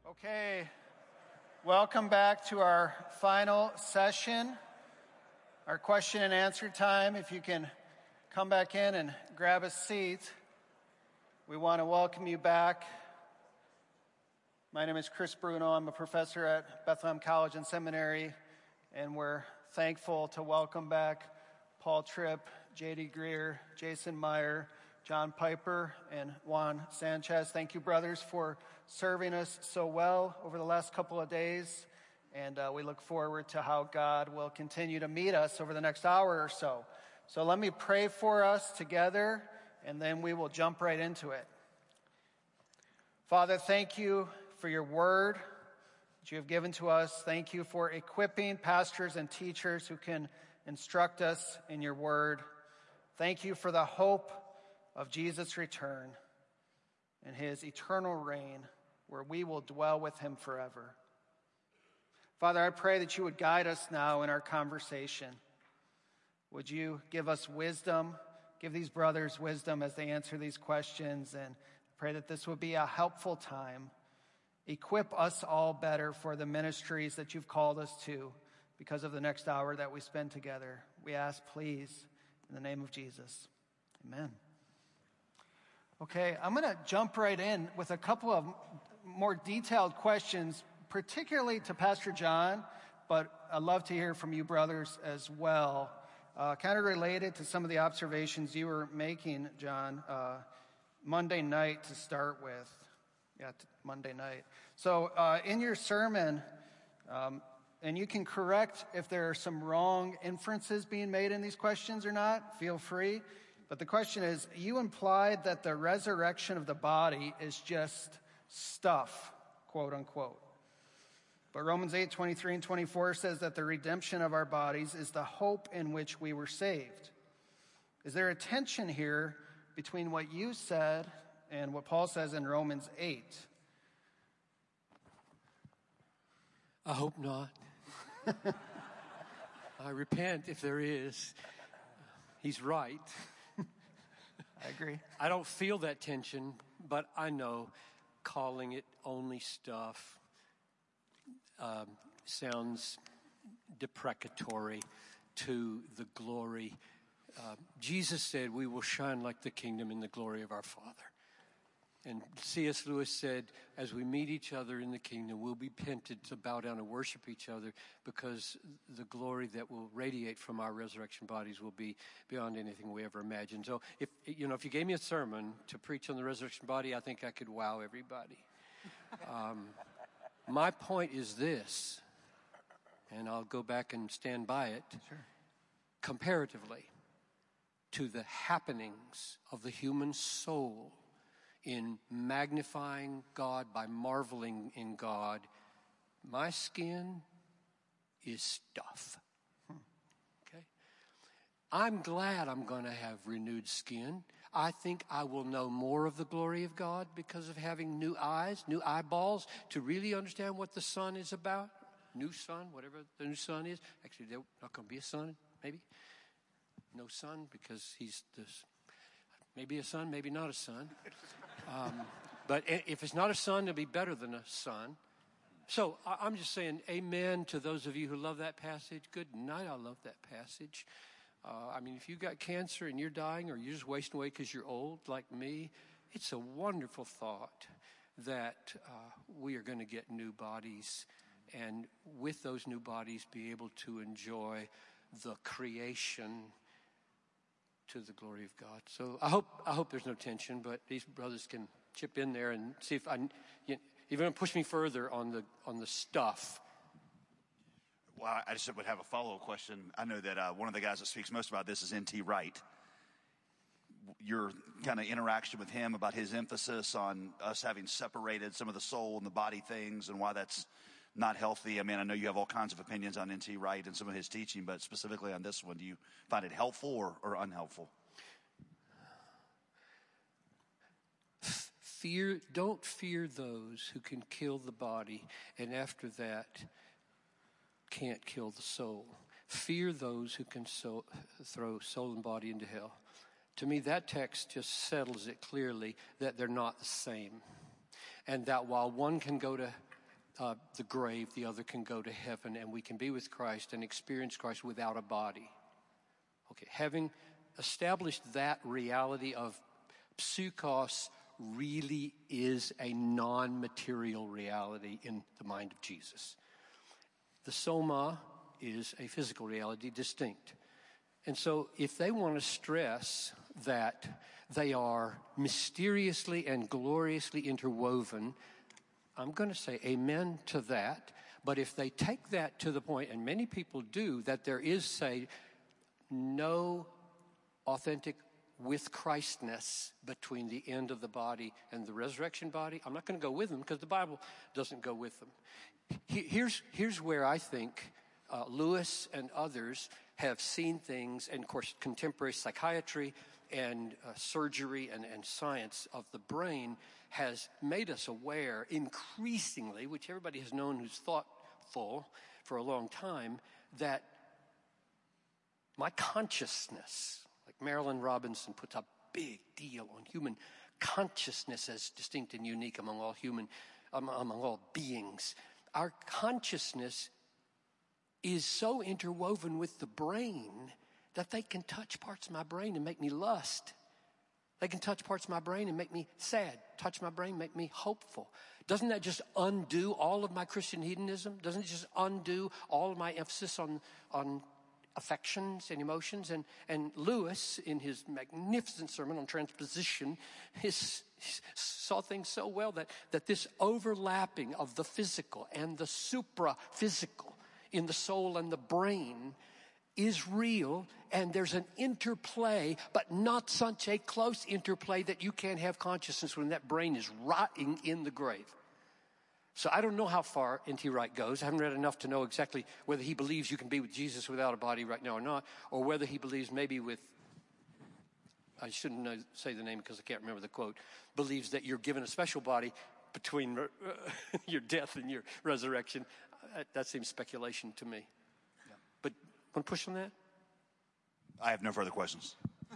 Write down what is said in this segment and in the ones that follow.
Okay, welcome back to our final session, our question and answer time. If you can come back in and grab a seat, we want to welcome you back. My name is Chris Bruno. I'm a professor at Bethlehem College and Seminary, and we're thankful to welcome back Paul Tripp, J.D. Greer, Jason Meyer, John Piper, and Juan Sanchez. Thank you, brothers, for serving us so well over the last couple of days. And we look forward to how God will continue to meet us over the next hour or so. So let me pray for us together, and then we will jump right into it. Father, thank you for your word that you have given to us. Thank you for equipping pastors and teachers who can instruct us in your word. Thank you for the hope of Jesus' return and his eternal reign, where we will dwell with him forever. Father, I pray that you would guide us now in our conversation. Would you give us wisdom, give these brothers wisdom as they answer these questions, and pray that this would be a helpful time. Equip us all better for the ministries that you've called us to because of the next hour that we spend together. We ask, please, in the name of Jesus. Amen. Okay, I'm going to jump right in with a couple of more detailed questions, particularly to Pastor John, but I'd love to hear from you brothers as well. Kind of related to some of the observations you were making, John, Monday night to start with. Yeah, Monday night. So in your sermon, and you can correct if there are some wrong inferences being made in these questions or not, feel free. But the question is, you implied that the resurrection of the body is just stuff, quote unquote. But Romans 8:23 and 24 says that the redemption of our bodies is the hope in which we were saved. Is there a tension here between what you said and what Paul says in Romans 8? I hope not. I repent if there is. He's right. I agree. I don't feel that tension, but I know calling it only stuff sounds deprecatory to the glory. Jesus said, we will shine like the kingdom in the glory of our Father. And C.S. Lewis said, as we meet each other in the kingdom, we'll be tempted to bow down and worship each other because the glory that will radiate from our resurrection bodies will be beyond anything we ever imagined. So if you gave me a sermon to preach on the resurrection body, I think I could wow everybody. My point is this, and I'll go back and stand by it. Sure. Comparatively to the happenings of the human soul in magnifying God by marveling in God, my skin is stuff. Okay? I'm glad I'm going to have renewed skin. I think I will know more of the glory of God because of having new eyes, new eyeballs to really understand what the sun is about. New sun, whatever the new sun is. Actually, there's not going to be a sun, maybe. No sun because he's this. Maybe a son, maybe not a son. But if it's not a son, it'll be better than a son. So I'm just saying amen to those of you who love that passage. Good night, I love that passage. If you got cancer and you're dying or you're just wasting away because you're old like me, it's a wonderful thought that we are going to get new bodies. And with those new bodies, be able to enjoy the creation to the glory of God. So I hope there's no tension, but these brothers can chip in there and see if you're going to push me further on the stuff. Well, I just would have a follow-up question. I know that one of the guys that speaks most about this is N.T. Wright. Your kind of interaction with him about his emphasis on us having separated some of the soul and the body things and why that's not healthy. I know you have all kinds of opinions on N.T. Wright and some of his teaching, but specifically on this one, do you find it helpful or unhelpful? Don't fear those who can kill the body and after that can't kill the soul. Fear those who can throw soul and body into hell. To me, that text just settles it clearly that they're not the same. And that while one can go to the grave, the other can go to heaven, and we can be with Christ and experience Christ without a body. Okay, having established that reality of psychos really is a non-material reality in the mind of Jesus. The soma is a physical reality, distinct. And so if they want to stress that they are mysteriously and gloriously interwoven, I'm going to say amen to that. But if they take that to the point, and many people do, that there is, say, no authentic with Christness between the end of the body and the resurrection body, I'm not going to go with them because the Bible doesn't go with them. Here's where I think Lewis and others have seen things, and of course contemporary psychiatry and surgery and science of the brain has made us aware increasingly, which everybody has known who's thoughtful for a long time, that my consciousness, like Marilyn Robinson puts a big deal on human consciousness as distinct and unique among all beings. Our consciousness is so interwoven with the brain that they can touch parts of my brain and make me lust. They can touch parts of my brain and make me sad. Touch my brain, make me hopeful. Doesn't that just undo all of my Christian hedonism? Doesn't it just undo all of my emphasis on affections and emotions? And Lewis, in his magnificent sermon on transposition, saw things so well that this overlapping of the physical and the supra-physical in the soul and the brain is real, and there's an interplay, but not such a close interplay that you can't have consciousness when that brain is rotting in the grave. So I don't know how far N.T. Wright goes. I haven't read enough to know exactly whether he believes you can be with Jesus without a body right now or not, or whether he believes maybe with, I shouldn't say the name because I can't remember the quote, believes that you're given a special body between your death and your resurrection. That seems speculation to me. Yeah. But want to push on that? I have no further questions.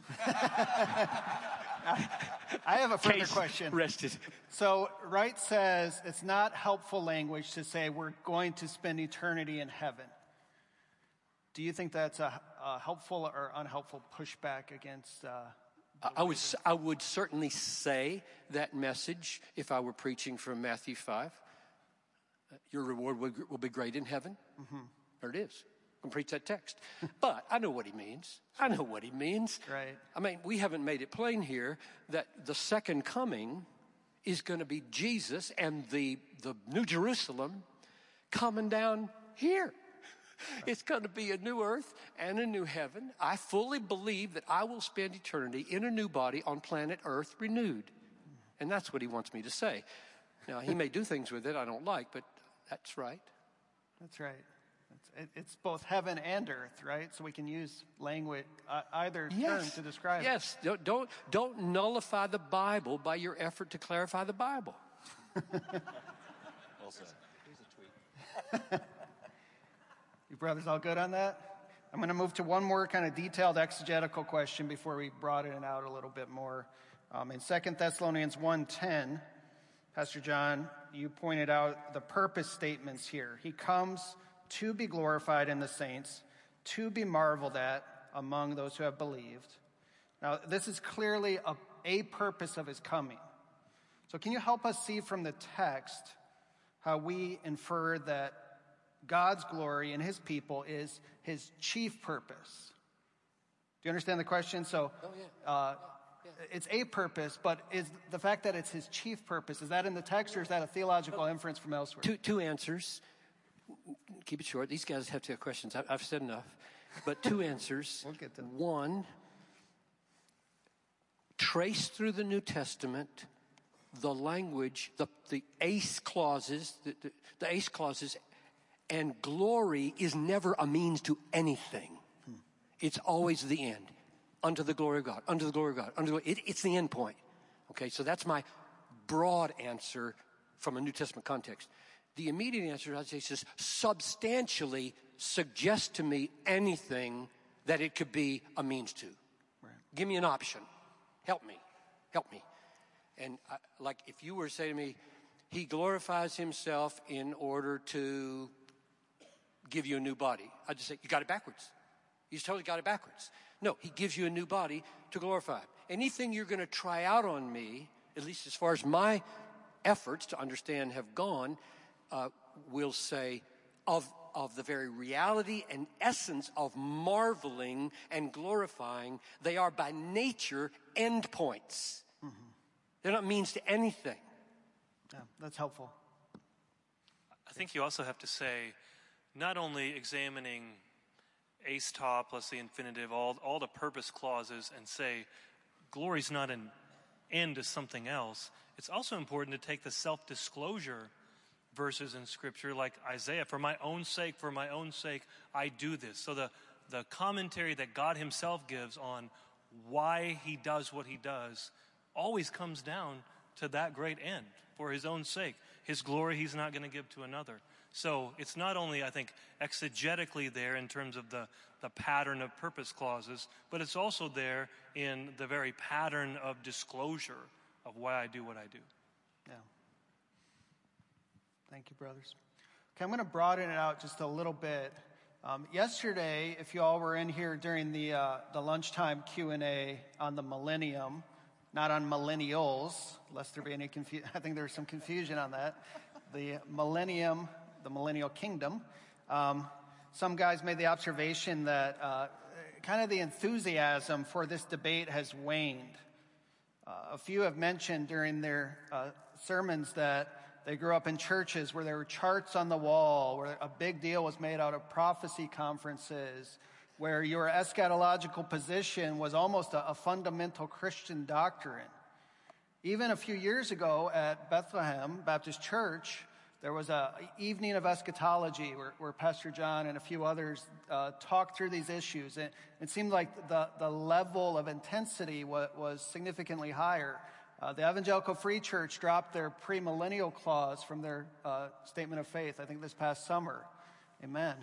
I have a further question. Rested. So Wright says it's not helpful language to say we're going to spend eternity in heaven. Do you think that's a helpful or unhelpful pushback against? I would certainly say that message if I were preaching from Matthew 5. Your reward will be great in heaven. Mm-hmm. There it is. I can preach that text. But I know what he means. Right. I mean, we haven't made it plain here that the second coming is going to be Jesus and the New Jerusalem coming down here. It's going to be a new earth and a new heaven. I fully believe that I will spend eternity in a new body on planet Earth renewed. And that's what he wants me to say. Now, he may do things with it I don't like, but that's right. That's right. It's both heaven and earth, right? So we can use language, either term to describe it. Yes. Don't nullify the Bible by your effort to clarify the Bible. Well said. Here's a tweet. You brothers all good on that? I'm going to move to one more kind of detailed exegetical question before we broaden it out a little bit more. In 2 Thessalonians 1:10, Pastor John, you pointed out the purpose statements here. He comes to be glorified in the saints, to be marveled at among those who have believed. Now, this is clearly a purpose of his coming. So can you help us see from the text how we infer that God's glory in his people is his chief purpose? Do you understand the question? So it's a purpose, but is the fact that it's his chief purpose, is that in the text or is that a theological inference from elsewhere? Two answers. Keep it short. These guys have to have questions. I've said enough. But two answers. We'll get to them. One, trace through the New Testament the language, the ace clauses, the ace clauses, and glory is never a means to anything. It's always the end. Unto the glory of God, unto the glory of God, it's the end point. Okay, so that's my broad answer from a New Testament context. The immediate answer, I'd say, is substantially suggest to me anything that it could be a means to. Right. Give me an option. Help me. And like if you were to say to me, He glorifies himself in order to give you a new body. I just say, you got it backwards. He's totally got it backwards. No, he gives you a new body to glorify him. Anything you're going to try out on me, at least as far as my efforts to understand have gone, will say of the very reality and essence of marveling and glorifying, they are by nature endpoints. Mm-hmm. They're not means to anything. Yeah, that's helpful. I think you also have to say, not only examining ace ta plus the infinitive, all the purpose clauses, and say, glory's not an end to something else. It's also important to take the self-disclosure verses in Scripture, like Isaiah, for my own sake, I do this. So the commentary that God himself gives on why he does what he does always comes down to that great end, for his own sake. His glory he's not going to give to another. So it's not only, I think, exegetically there in terms of the pattern of purpose clauses, but it's also there in the very pattern of disclosure of why I do what I do. Yeah. Thank you, brothers. Okay, I'm going to broaden it out just a little bit. Yesterday, if you all were in here during the lunchtime Q&A on the millennium, not on millennials, lest there be any confusion. I think there's some confusion on that. The millennium, the millennial kingdom. Some guys made the observation that kind of the enthusiasm for this debate has waned. A few have mentioned during their sermons that they grew up in churches where there were charts on the wall, where a big deal was made out of prophecy conferences, where your eschatological position was almost a fundamental Christian doctrine. Even a few years ago at Bethlehem Baptist Church, there was an evening of eschatology where Pastor John and a few others talked through these issues. And it seemed like the level of intensity was significantly higher. The Evangelical Free Church dropped their premillennial clause from their statement of faith, I think this past summer. Amen.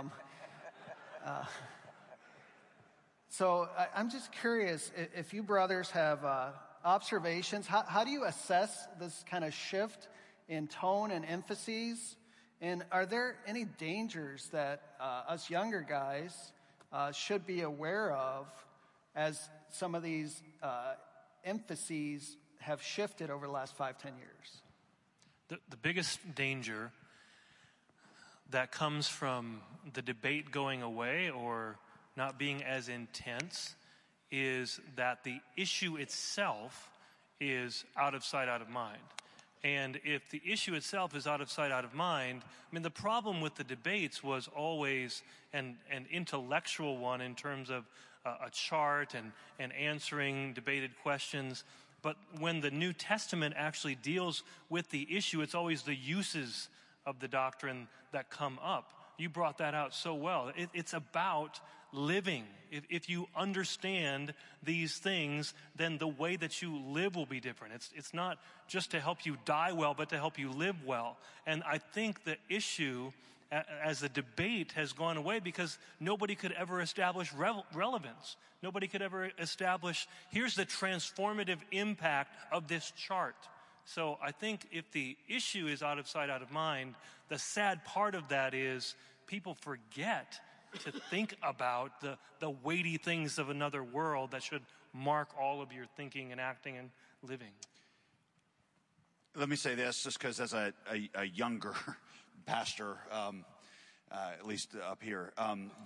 So I'm just curious if you brothers have observations. How do you assess this kind of shift in tone and emphases? And are there any dangers that us younger guys should be aware of as some of these emphases have shifted over the last 5-10 years? The biggest danger that comes from the debate going away or not being as intense is that the issue itself is out of sight, out of mind. And if the issue itself is out of sight, out of mind, I mean, the problem with the debates was always an intellectual one in terms of a chart and answering debated questions. But when the New Testament actually deals with the issue, it's always the uses of the doctrine that come up. You brought that out so well. It's about living. If you understand these things, then the way that you live will be different. It's not just to help you die well, but to help you live well. And I think the issue as the debate has gone away because nobody could ever establish relevance. Nobody could ever establish, here's the transformative impact of this chart. So I think if the issue is out of sight, out of mind, the sad part of that is people forget to think about the weighty things of another world that should mark all of your thinking and acting and living. Let me say this, just because as a younger pastor, at least up here,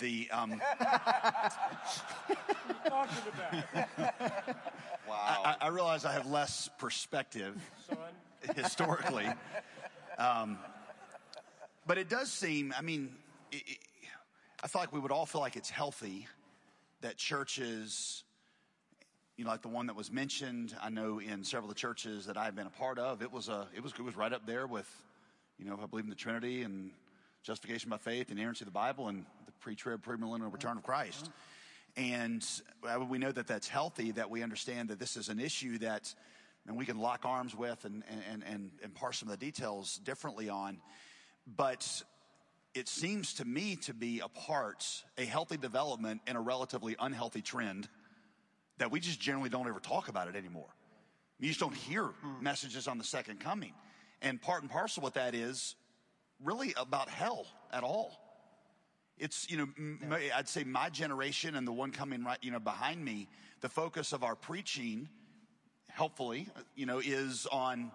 Wow. I realize I have less perspective historically, but it does seem, I mean, I feel like we would all feel like it's healthy that churches, you know, like the one that was mentioned, I know in several of the churches that I've been a part of, it was right up there with, you know, I believe in the Trinity and justification by faith and inerrancy of the Bible and the pre-trib, premillennial return of Christ. And we know that that's healthy, that we understand that this is an issue that and we can lock arms with and parse some of the details differently on. But it seems to me to be a healthy development in a relatively unhealthy trend that we just generally don't ever talk about it anymore. You just don't hear messages on the second coming. And part and parcel with that is really about hell at all. It's, I'd say my generation and the one coming right, behind me, the focus of our preaching, helpfully, is on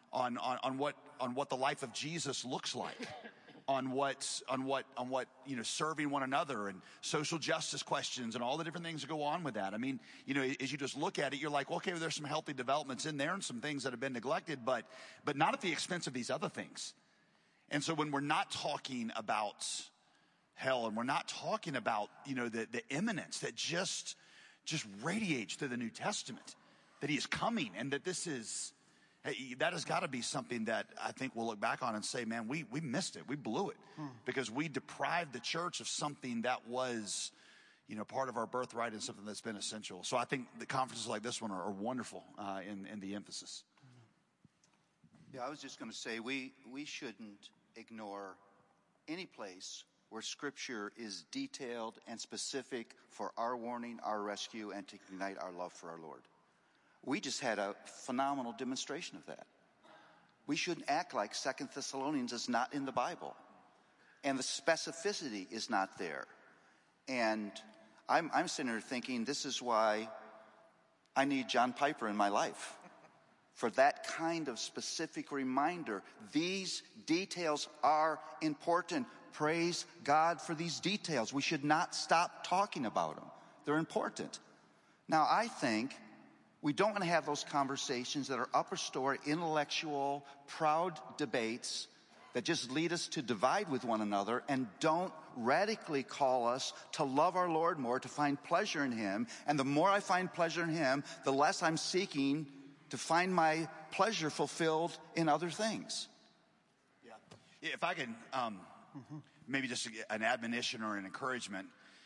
what the life of Jesus looks like, on what serving one another and social justice questions and all the different things that go on with that. I mean, as you just look at it, you're like, okay, well, there's some healthy developments in there and some things that have been neglected, but not at the expense of these other things. And so when we're not talking about hell and we're not talking about, the imminence that just radiates through the New Testament, that he is coming, and that that has got to be something that I think we'll look back on and say, man, we missed it. We blew it because we deprived the church of something that was, part of our birthright and something that's been essential. So I think the conferences like this one are wonderful in the emphasis. Yeah, I was just going to say we shouldn't ignore any place where Scripture is detailed and specific for our warning, our rescue, and to ignite our love for our Lord. We just had a phenomenal demonstration of that. We shouldn't act like 2 Thessalonians is not in the Bible. And the specificity is not there. And I'm sitting here thinking, this is why I need John Piper in my life. For that kind of specific reminder. These details are important. Praise God for these details. We should not stop talking about them. They're important. Now, I think we don't want to have those conversations that are upper story, intellectual, proud debates that just lead us to divide with one another and don't radically call us to love our Lord more, to find pleasure in him. And the more I find pleasure in him, the less I'm seeking to find my pleasure fulfilled in other things. Yeah. If I can, maybe just an admonition or an encouragement.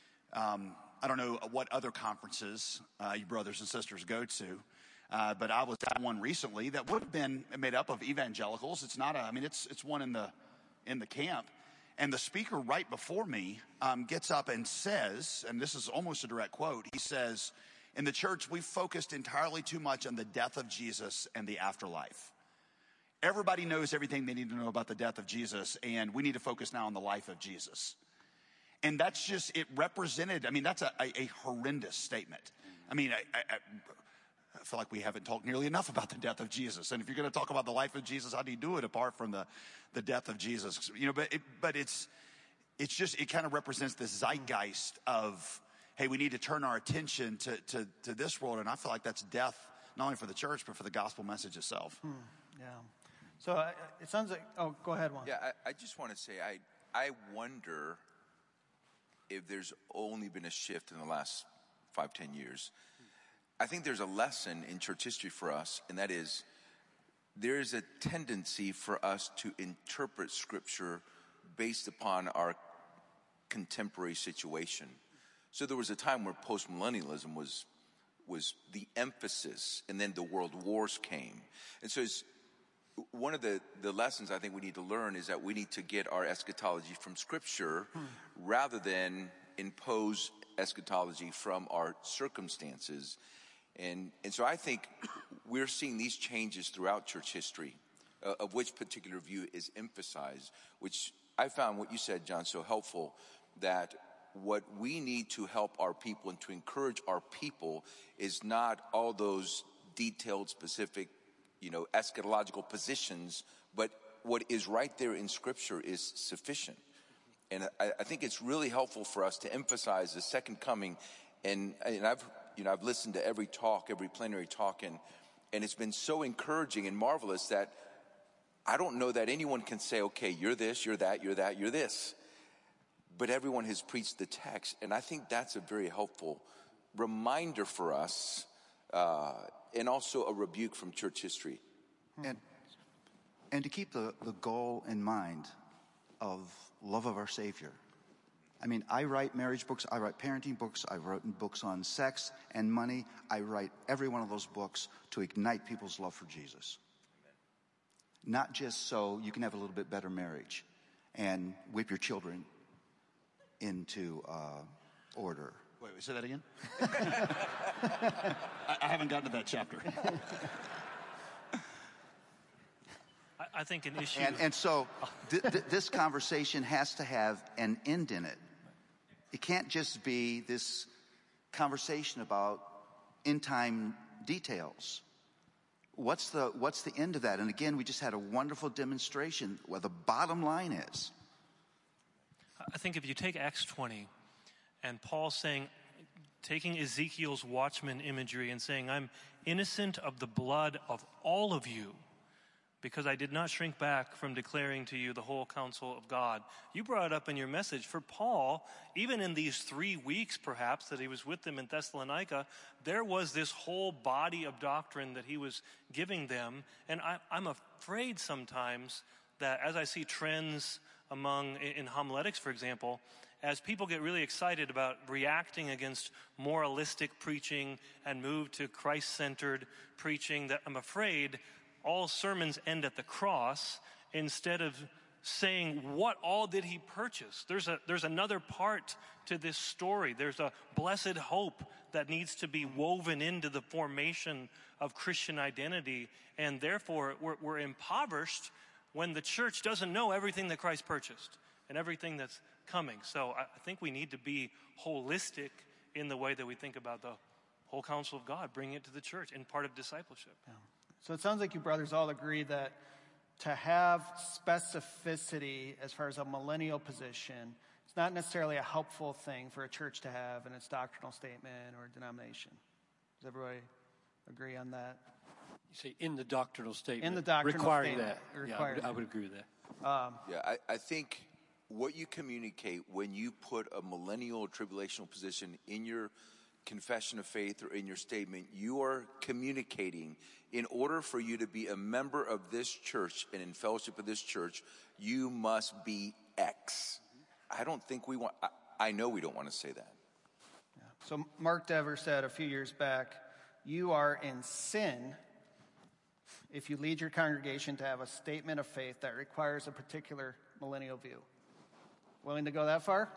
I don't know what other conferences you brothers and sisters go to, but I was at one recently that would have been made up of evangelicals. It's not it's one in the camp. And the speaker right before me gets up and says, and this is almost a direct quote, he says, in the church, we've focused entirely too much on the death of Jesus and the afterlife. Everybody knows everything they need to know about the death of Jesus, and we need to focus now on the life of Jesus. And that's just, it represented, that's a horrendous statement. I feel like we haven't talked nearly enough about the death of Jesus. And if you're going to talk about the life of Jesus, how do you do it apart from the death of Jesus? But it's just, it kind of represents the zeitgeist of, hey, we need to turn our attention to this world. And I feel like that's death, not only for the church, but for the gospel message itself. Yeah. So it sounds like, go ahead, Juan. Yeah, I just want to say, I wonder if there's only been a shift in the last 5-10 years. I think there's a lesson in church history for us, and that is there is a tendency for us to interpret Scripture based upon our contemporary situation. So there was a time where postmillennialism was the emphasis, and then the world wars came. And so one of the lessons I think we need to learn is that we need to get our eschatology from Scripture rather than impose eschatology from our circumstances. And so I think we're seeing these changes throughout church history, of which particular view is emphasized, which I found what you said, John, so helpful, that what we need to help our people and to encourage our people is not all those detailed, specific, eschatological positions, but what is right there in Scripture is sufficient. And I think it's really helpful for us to emphasize the second coming. And I've listened to every talk, every plenary talk, and it's been so encouraging and marvelous that I don't know that anyone can say, okay, you're this, you're that, you're that, you're this. But everyone has preached the text, and I think that's a very helpful reminder for us, and also a rebuke from church history. And to keep the goal in mind of love of our Savior. I write marriage books, I write parenting books, I've written books on sex and money. I write every one of those books to ignite people's love for Jesus. Not just so you can have a little bit better marriage and whip your children into order. Wait, say that again? I haven't gotten to that chapter. I think an issue. And so this conversation has to have an end in it. It can't just be this conversation about end time details. What's the end of that? And again, we just had a wonderful demonstration where the bottom line is. I think if you take Acts 20 and Paul saying, taking Ezekiel's watchman imagery and saying, I'm innocent of the blood of all of you, because I did not shrink back from declaring to you the whole counsel of God. You brought it up in your message. For Paul, even in these 3 weeks perhaps that he was with them in Thessalonica, there was this whole body of doctrine that he was giving them. And I'm afraid sometimes that as I see trends in homiletics, for example, as people get really excited about reacting against moralistic preaching and move to Christ-centered preaching, that I'm afraid all sermons end at the cross instead of saying, what all did he purchase? There's another part to this story. There's a blessed hope that needs to be woven into the formation of Christian identity, and therefore we're impoverished when the church doesn't know everything that Christ purchased and everything that's coming. So I think we need to be holistic in the way that we think about the whole counsel of God, bringing it to the church in part of discipleship. Yeah. So it sounds like you brothers all agree that to have specificity as far as a millennial position, it's not necessarily a helpful thing for a church to have in its doctrinal statement or denomination. Does everybody agree on that? You say in the doctrinal statement. In the doctrinal requiring statement. that. Requiring I would agree with that. Yeah, I think what you communicate when you put a millennial or tribulational position in your confession of faith or in your statement, you are communicating in order for you to be a member of this church and in fellowship with this church, you must be X. I don't think I know we don't want to say that. Yeah. So Mark Dever said a few years back, you are in sin if you lead your congregation to have a statement of faith that requires a particular millennial view. Willing to go that far?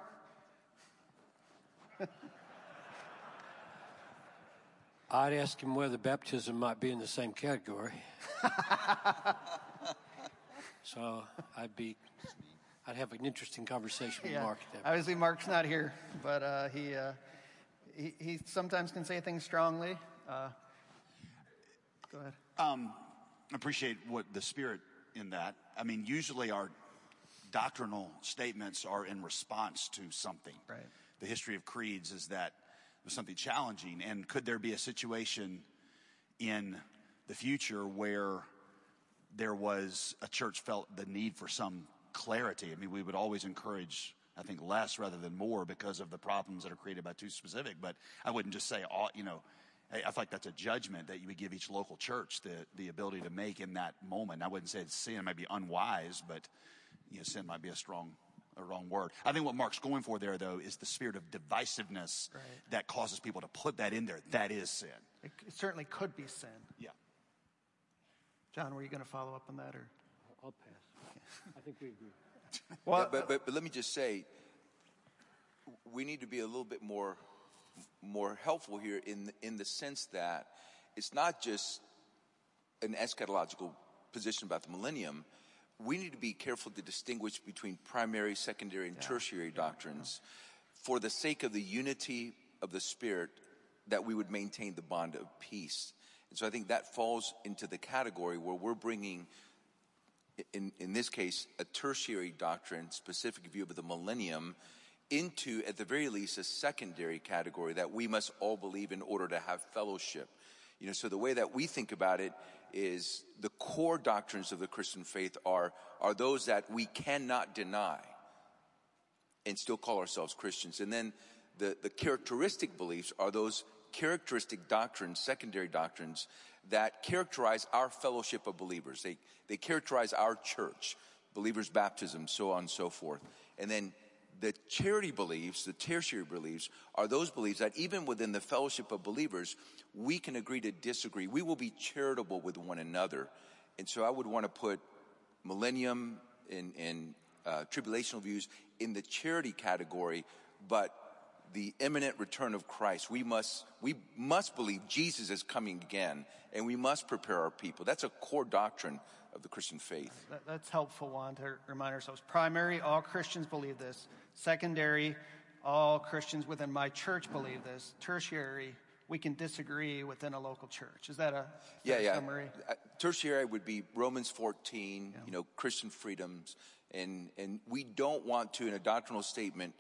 I'd ask him whether baptism might be in the same category. So I'd have an interesting conversation with Mark. Obviously, Mark's not here, but he sometimes can say things strongly. Go ahead. I appreciate what the spirit in that. I mean, usually our doctrinal statements are in response to something. Right. The history of creeds is that there's something challenging. And could there be a situation in the future where there was a church felt the need for some clarity? I mean, we would always encourage, I think, less rather than more because of the problems that are created by too specific. But I wouldn't just say, I feel like that's a judgment that you would give each local church the ability to make in that moment. I wouldn't say it's sin. It might be unwise, but sin might be a wrong word. I think what Mark's going for there, though, is the spirit of divisiveness that causes people to put that in there. That is sin. It certainly could be sin. Yeah. John, were you going to follow up on that, or? I'll pass. I think we agree. Well, but let me just say, we need to be a little bit more helpful here in the sense that it's not just an eschatological position about the millennium. We need to be careful to distinguish between primary, secondary, and tertiary doctrines for the sake of the unity of the Spirit, that we would maintain the bond of peace. And so I think that falls into the category where we're bringing, in this case, a tertiary doctrine, specific view of the millennium, into, at the very least, a secondary category that we must all believe in order to have fellowship. So the way that we think about it is the core doctrines of the Christian faith are those that we cannot deny and still call ourselves Christians. And then the characteristic beliefs are those characteristic doctrines, secondary doctrines, that characterize our fellowship of believers. They characterize our church, believers' baptism, so on and so forth. And then the charity beliefs, the tertiary beliefs, are those beliefs that even within the fellowship of believers, we can agree to disagree. We will be charitable with one another. And so I would want to put millennium and tribulational views in the charity category, but the imminent return of Christ. We must believe Jesus is coming again, and we must prepare our people. That's a core doctrine of the Christian faith. That's helpful, Juan, to remind ourselves. Primary, all Christians believe this. Secondary, all Christians within my church believe this. Tertiary, we can disagree within a local church. Is that a fair summary? Tertiary would be Romans 14, Christian freedoms. And we don't want to, in a doctrinal statement,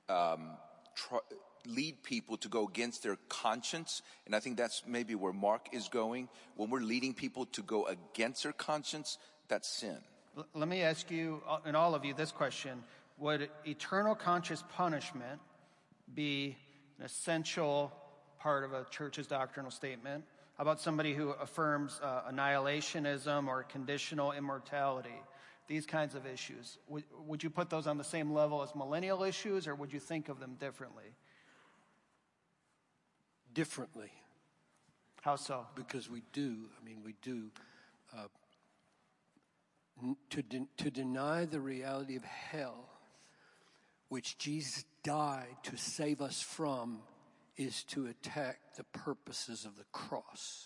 lead people to go against their conscience. And I think that's maybe where Mark is going. When we're leading people to go against their conscience, that's sin. Let me ask you, and all of you, this question. Would eternal conscious punishment be an essential part of a church's doctrinal statement? How about somebody who affirms annihilationism or conditional immortality? These kinds of issues. Would you put those on the same level as millennial issues, or would you think of them differently? Differently. How so? Because we do. To deny the reality of hell, which Jesus died to save us from, is to attack the purposes of the cross.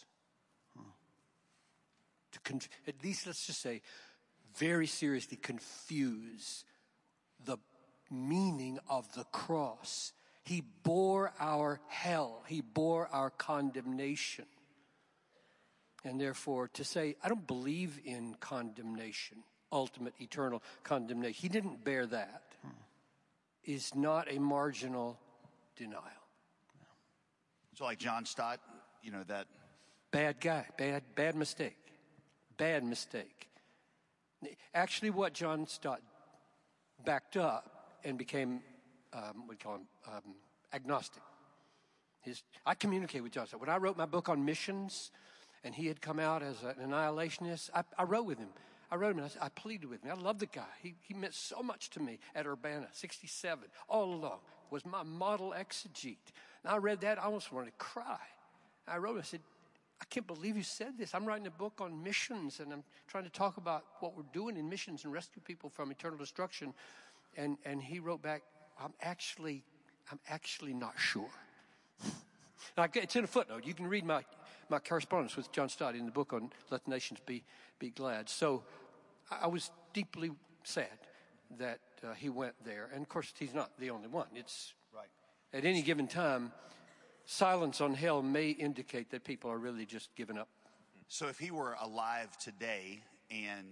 At least, let's just say, very seriously confuse the meaning of the cross. He bore our hell. He bore our condemnation. And therefore, to say, I don't believe in condemnation, ultimate eternal condemnation. He didn't bear that. Is not a marginal denial. So like John Stott, that... Bad guy, bad mistake. Bad mistake. Actually, what John Stott backed up and became, we call him agnostic. I communicate with John Stott. When I wrote my book on missions, and he had come out as an annihilationist, I wrote with him. And I pleaded with him. I love the guy. He meant so much to me at Urbana, 67, all along. Was my model exegete. And I read that, I almost wanted to cry. I wrote, I said, I can't believe you said this. I'm writing a book on missions, and I'm trying to talk about what we're doing in missions and rescue people from eternal destruction. And he wrote back, I'm actually not sure. Now, it's in a footnote. You can read my correspondence with John Stott in the book on Let the Nations Be Glad. So I was deeply sad that he went there. And, of course, he's not the only one. It's right. At any given time, silence on hell may indicate that people are really just giving up. So if he were alive today, and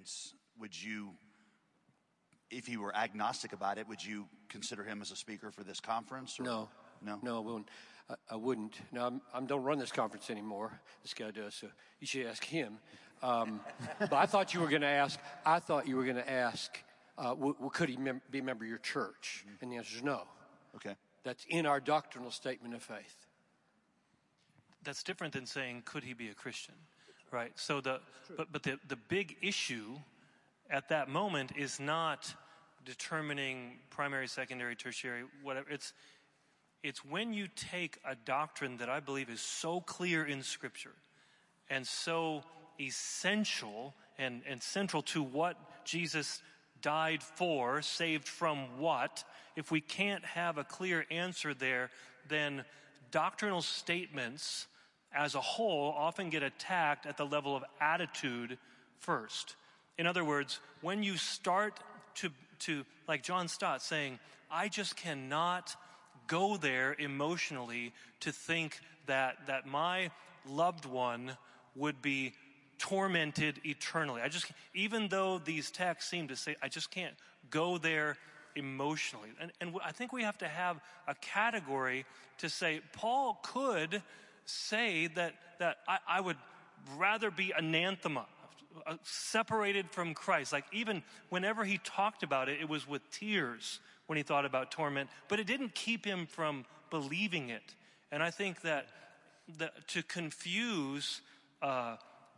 if he were agnostic about it, would you consider him as a speaker for this conference? Or? No, I wouldn't. I wouldn't. Now, I don't run this conference anymore. This guy does, so you should ask him. But I thought you were going to ask, could he be a member of your church? And the answer is no. Okay. That's in our doctrinal statement of faith. That's different than saying, could he be a Christian? Right? So the big issue at that moment is not determining primary, secondary, tertiary, whatever. It's when you take a doctrine that I believe is so clear in Scripture and so essential and central to what Jesus died for, saved from what. If we can't have a clear answer there, then doctrinal statements as a whole often get attacked at the level of attitude first. In other words, when you start to like John Stott saying, I just cannot go there emotionally to think that my loved one would be tormented eternally. Even though these texts seem to say, I just can't go there emotionally. And I think we have to have a category to say, Paul could say that I would rather be anathema, separated from Christ. Like even whenever he talked about it, it was with tears when he thought about torment, but it didn't keep him from believing it. And I think that to confuse a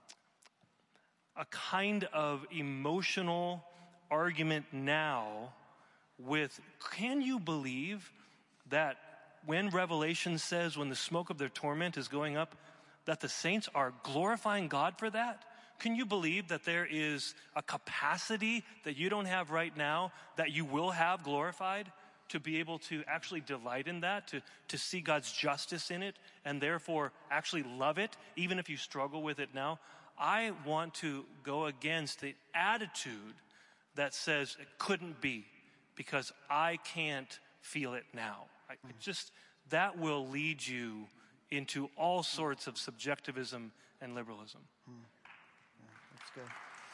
kind of emotional argument now with, can you believe that when Revelation says when the smoke of their torment is going up, that the saints are glorifying God for that? Can you believe that there is a capacity that you don't have right now that you will have glorified? to be able to actually delight in that, to see God's justice in it, and therefore actually love it, even if you struggle with it now. I want to go against the attitude that says it couldn't be because I can't feel it now. That will lead you into all sorts of subjectivism and liberalism. Yeah, that's good.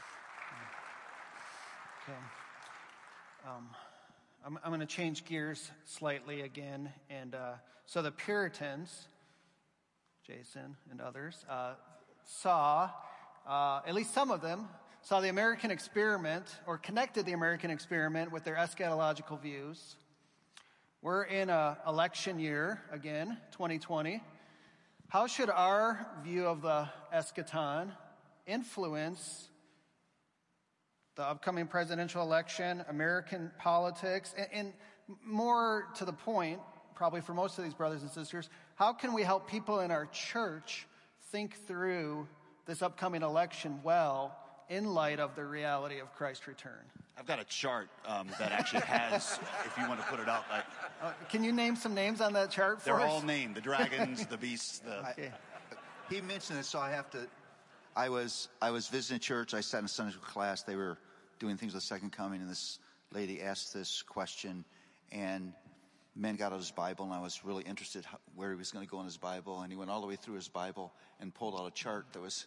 Okay. I'm going to change gears slightly again. And so the Puritans, Jason and others, saw, at least some of them, saw the American experiment or connected the American experiment with their eschatological views. We're in an election year again, 2020. How should our view of the eschaton influence the upcoming presidential election, American politics, and more to the point, probably for most of these brothers and sisters, how can we help people in our church think through this upcoming election well in light of the reality of Christ's return? I've got a chart that actually has, if you want to put it up. Can you name some names on that chart for us? They're all named. The dragons, the beasts. Okay. He mentioned it, so I have to. I was visiting a church. I sat in a Sunday school class. They were doing things with the second coming, and this lady asked this question, and the man got out his Bible, and I was really interested where he was going to go in his Bible, and he went all the way through his Bible and pulled out a chart that was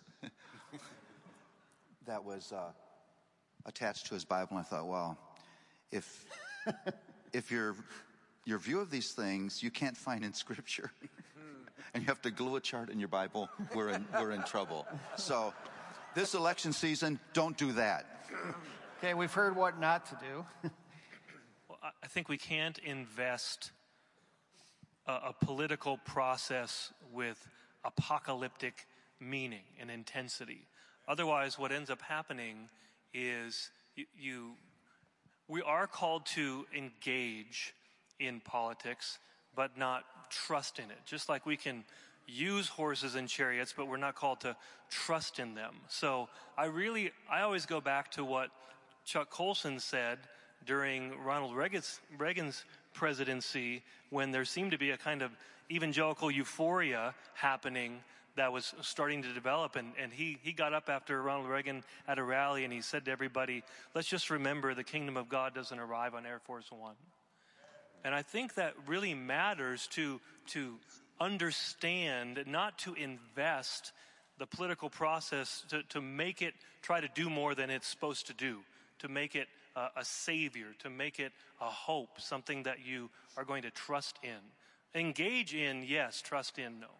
attached to his Bible, and I thought, wow, if your view of these things you can't find in Scripture, and you have to glue a chart in your Bible, we're in trouble. So this election season, don't do that. Okay, we've heard what not to do. Well, I think we can't invest a political process with apocalyptic meaning and intensity. Otherwise, what ends up happening is we are called to engage in politics, but not trust in it. Just like we can use horses and chariots, but we're not called to trust in them. So I always go back to what Chuck Colson said during Ronald Reagan's presidency, when there seemed to be a kind of evangelical euphoria happening that was starting to develop. And he got up after Ronald Reagan at a rally, and he said to everybody, let's just remember the kingdom of God doesn't arrive on Air Force One. And I think that really matters to understand, not to invest the political process to make it try to do more than it's supposed to do, to make it a savior, to make it a hope, something that you are going to trust in. Engage in, yes. Trust in, no.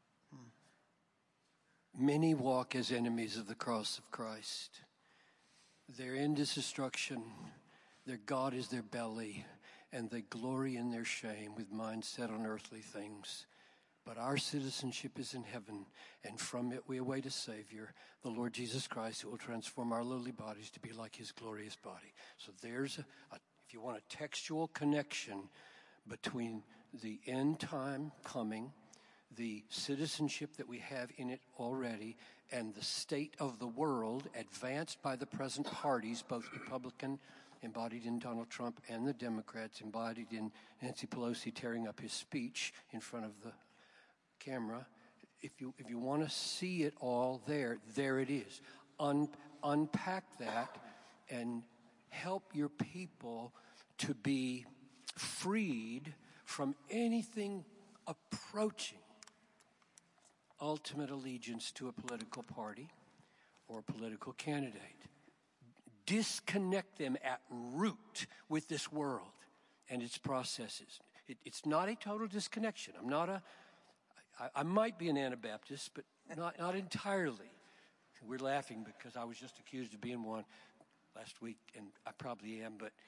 Many walk as enemies of the cross of Christ. Their end is destruction. Their God is their belly, and they glory in their shame with minds set on earthly things. But our citizenship is in heaven, and from it we await a Savior, the Lord Jesus Christ, who will transform our lowly bodies to be like his glorious body. So there's, if you want a textual connection between the end time coming, the citizenship that we have in it already, and the state of the world advanced by the present parties, both Republican, embodied in Donald Trump, and the Democrats, embodied in Nancy Pelosi tearing up his speech in front of the camera. If you want to see it all there it is. Unpack that and help your people to be freed from anything approaching ultimate allegiance to a political party or a political candidate. Disconnect them at root with this world and its processes. It's not a total disconnection. I might be an Anabaptist, but not entirely. We're laughing because I was just accused of being one last week, and I probably am, but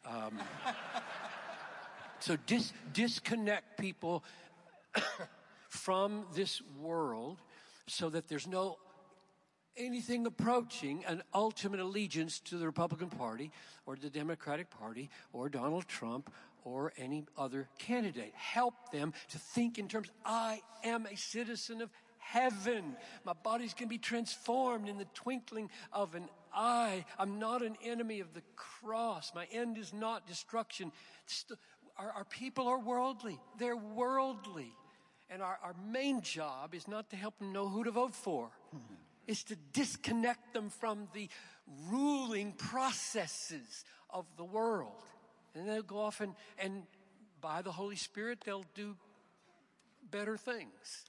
so disconnect people from this world so that there's no anything approaching an ultimate allegiance to the Republican Party or the Democratic Party or Donald Trump or any other candidate. Help them to think in terms, I am a citizen of heaven. My body's going to be transformed in the twinkling of an eye. I'm not an enemy of the cross. My end is not destruction. our people are worldly. They're worldly. And our main job is not to help them know who to vote for. It's to disconnect them from the ruling processes of the world. And they'll go off and by the Holy Spirit, they'll do better things.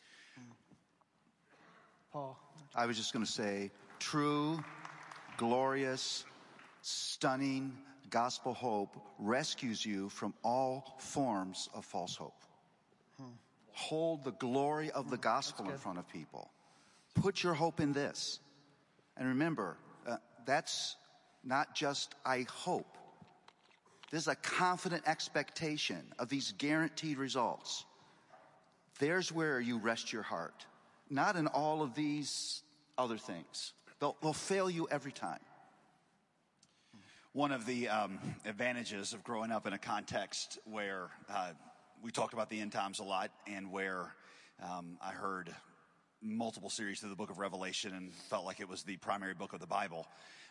Paul. I was just going to say, true, glorious, stunning gospel hope rescues you from all forms of false hope. Hold the glory of the gospel in front of people. Put your hope in this. And remember, that's not just I hope. This is a confident expectation of these guaranteed results. There's where you rest your heart. Not in all of these other things. They'll fail you every time. One of the advantages of growing up in a context where we talked about the end times a lot, and where I heard multiple series through the book of Revelation and felt like it was the primary book of the Bible,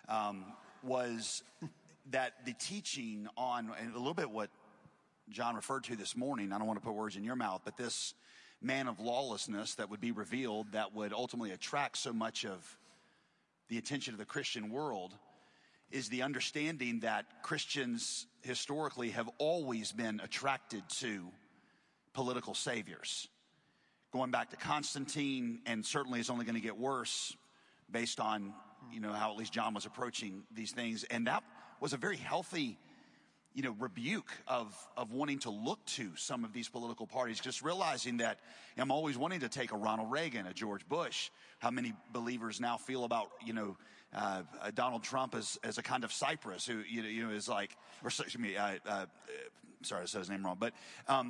was that the teaching on, and a little bit what John referred to this morning, I don't want to put words in your mouth, but this man of lawlessness that would be revealed that would ultimately attract so much of the attention of the Christian world is the understanding that Christians historically have always been attracted to political saviors. Going back to Constantine, and certainly it's only going to get worse based on, how at least John was approaching these things. And that was a very healthy, rebuke of wanting to look to some of these political parties, just realizing that I'm always wanting to take a Ronald Reagan, a George Bush. How many believers now feel about, Donald Trump as a kind of Cyprus who, is like, or excuse me, sorry, I said his name wrong, but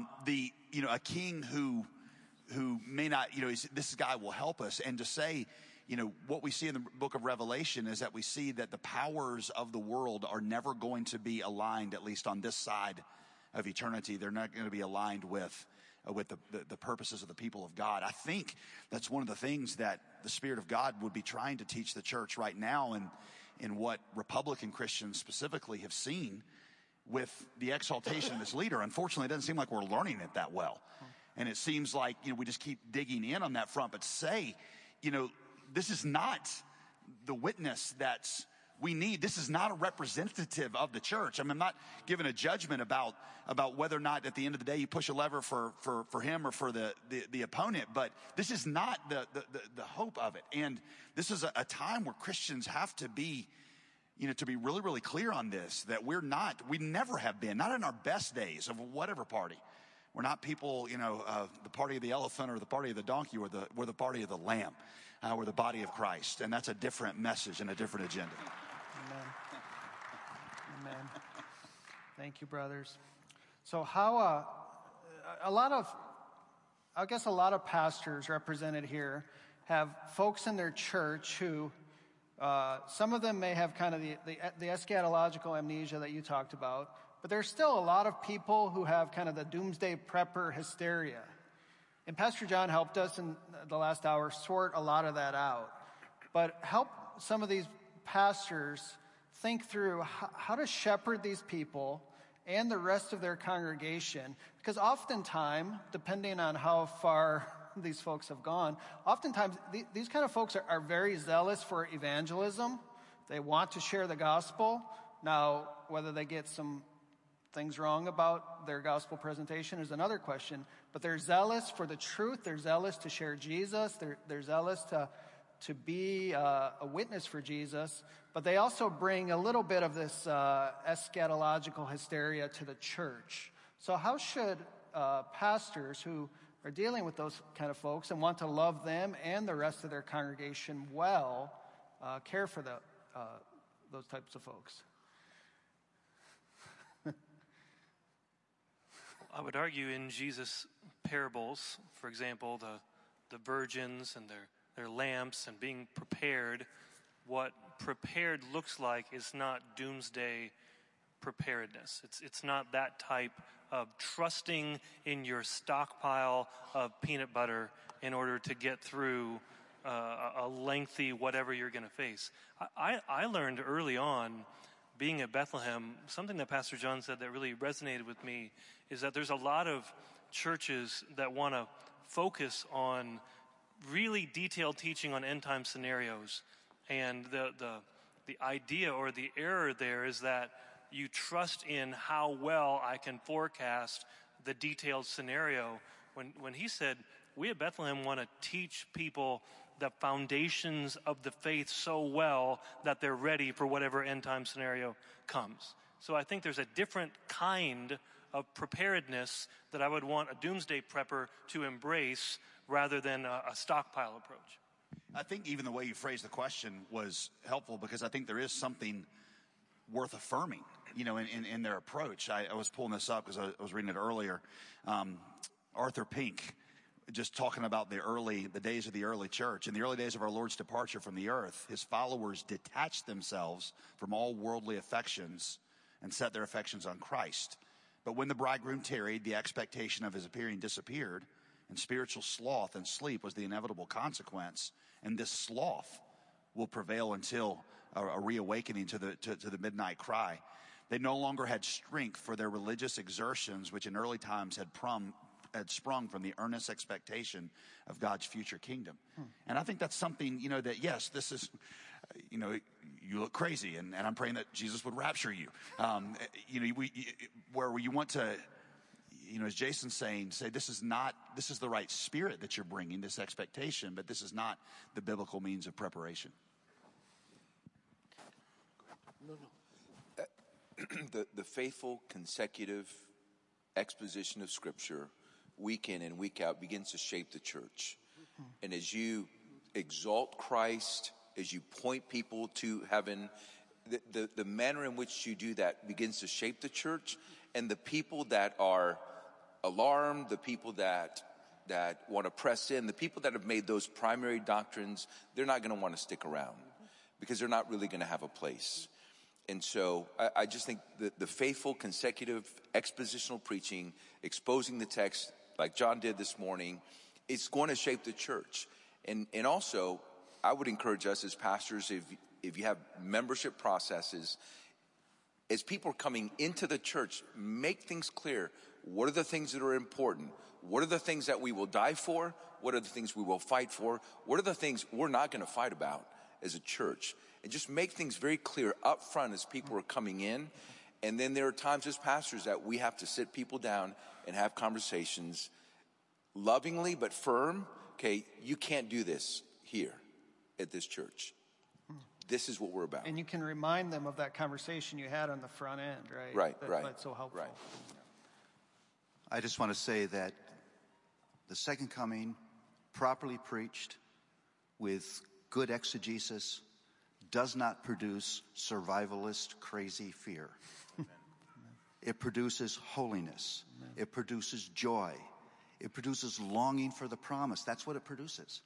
a king who may not, this guy will help us. And to say, what we see in the book of Revelation is that we see that the powers of the world are never going to be aligned, at least on this side of eternity. They're not going to be aligned with the purposes of the people of God. I think that's one of the things that the Spirit of God would be trying to teach the church right now, and in what Republican Christians specifically have seen with the exaltation of this leader. Unfortunately, it doesn't seem like we're learning it that well. And it seems like, we just keep digging in on that front. But say, this is not the witness that we need. This is not a representative of the church. I'm not giving a judgment about whether or not at the end of the day you push a lever for him or for the opponent, but this is not the hope of it. And this is a time where Christians have to be, to be really, really clear on this, that we never have been, not in our best days of whatever party. We're not people, the party of the elephant or the party of the donkey. We're the party of the lamb. We're the body of Christ. And that's a different message and a different agenda. Amen. Amen. Thank you, brothers. So how, a lot of pastors represented here have folks in their church who, some of them may have kind of the eschatological amnesia that you talked about, but there's still a lot of people who have kind of the doomsday prepper hysteria. And Pastor John helped us in the last hour sort a lot of that out. But help some of these pastors think through how to shepherd these people and the rest of their congregation. Because oftentimes, depending on how far these folks have gone, oftentimes these kind of folks are very zealous for evangelism. They want to share the gospel. Now, whether they get some things wrong about their gospel presentation is another question, but they're zealous for the truth. They're zealous to share Jesus. They're zealous to be a witness for Jesus, but they also bring a little bit of this eschatological hysteria to the church. So how should pastors who are dealing with those kind of folks and want to love them and the rest of their congregation well care for those types of folks? I would argue in Jesus' parables, for example, the virgins and their lamps and being prepared, what prepared looks like is not doomsday preparedness. It's not that type of trusting in your stockpile of peanut butter in order to get through a lengthy whatever you're going to face. I learned early on being at Bethlehem, something that Pastor John said that really resonated with me is that there's a lot of churches that want to focus on really detailed teaching on end time scenarios. And the idea or the error there is that you trust in how well I can forecast the detailed scenario. When he said, we at Bethlehem want to teach people the foundations of the faith so well that they're ready for whatever end time scenario comes. So I think there's a different kind of preparedness that I would want a doomsday prepper to embrace rather than a stockpile approach. I think even the way you phrased the question was helpful, because I think there is something worth affirming, in their approach. I was pulling this up because I was reading it earlier. Arthur Pink, just talking about the days of the early church. In the early days of our Lord's departure from the earth, his followers detached themselves from all worldly affections and set their affections on Christ. But when the bridegroom tarried, the expectation of his appearing disappeared, and spiritual sloth and sleep was the inevitable consequence. And this sloth will prevail until a reawakening to the midnight cry. They no longer had strength for their religious exertions, which in early times had sprung from the earnest expectation of God's future kingdom. And I think that's something, that yes, this is, you look crazy, and I'm praying that Jesus would rapture you. Where you want to, as Jason's saying, say this is the right spirit that you're bringing, this expectation, but this is not the biblical means of preparation. The faithful consecutive exposition of Scripture week in and week out begins to shape the church. And as you exalt Christ, as you point people to heaven, the manner in which you do that begins to shape the church. And the people that are alarmed, the people that want to press in, the people that have made those primary doctrines, they're not going to want to stick around because they're not really going to have a place. And so I just think the faithful consecutive expositional preaching, exposing the text like John did this morning, it's going to shape the church. And also, I would encourage us as pastors, if you have membership processes, as people are coming into the church, make things clear. What are the things that are important? What are the things that we will die for? What are the things we will fight for? What are the things we're not going to fight about as a church? And just make things very clear up front as people are coming in. And then there are times as pastors that we have to sit people down and have conversations lovingly but firm. Okay, you can't do this here at this church. This is what we're about. And you can remind them of that conversation you had on the front end, right? Right. That's so helpful. Right. I just want to say that the second coming, properly preached with good exegesis, does not produce survivalist crazy fear. It produces holiness. Amen. It produces joy. It produces longing for the promise. That's what it produces.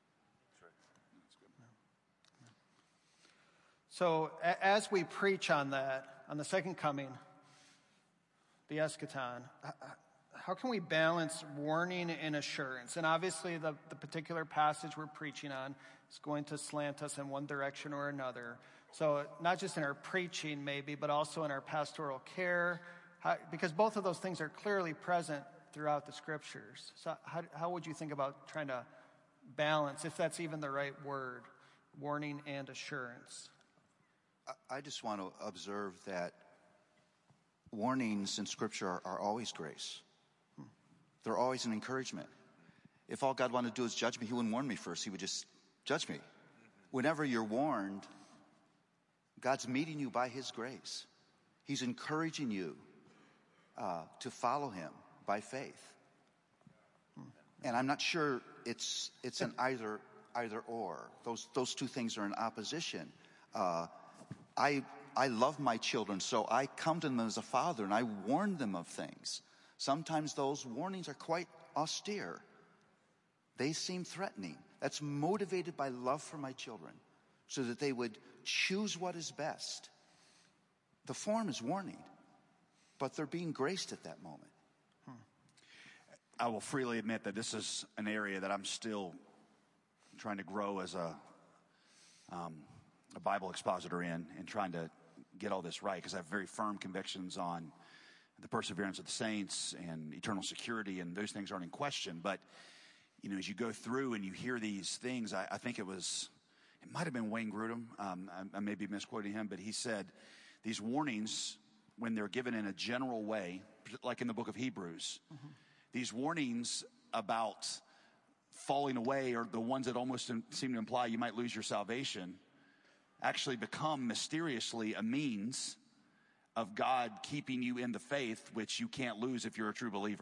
So as we preach on that, on the second coming, the eschaton, how can we balance warning and assurance? And obviously the particular passage we're preaching on is going to slant us in one direction or another. So not just in our preaching maybe, but also in our pastoral care, because both of those things are clearly present throughout the Scriptures. So how would you think about trying to balance, if that's even the right word, warning and assurance? I just want to observe that warnings in Scripture are always grace. They're always an encouragement. If all God wanted to do is judge me, he wouldn't warn me first. He would just judge me. Whenever you're warned, God's meeting you by his grace. He's encouraging you to follow him by faith. And I'm not sure it's an either or. Those two things are in opposition. I love my children, so I come to them as a father and I warn them of things. Sometimes those warnings are quite austere. They seem threatening. That's motivated by love for my children so that they would choose what is best. The form is warning, but they're being graced at that moment. I will freely admit that this is an area that I'm still trying to grow as a Bible expositor in, and trying to get all this right, because I have very firm convictions on the perseverance of the saints and eternal security, and those things aren't in question. But, you know, as you go through and you hear these things, I think it might have been Wayne Grudem. I may be misquoting him, but he said these warnings, when they're given in a general way, like in the book of Hebrews, these warnings about falling away, or the ones that almost seem to imply you might lose your salvation, actually become mysteriously a means of God keeping you in the faith, which you can't lose if you're a true believer.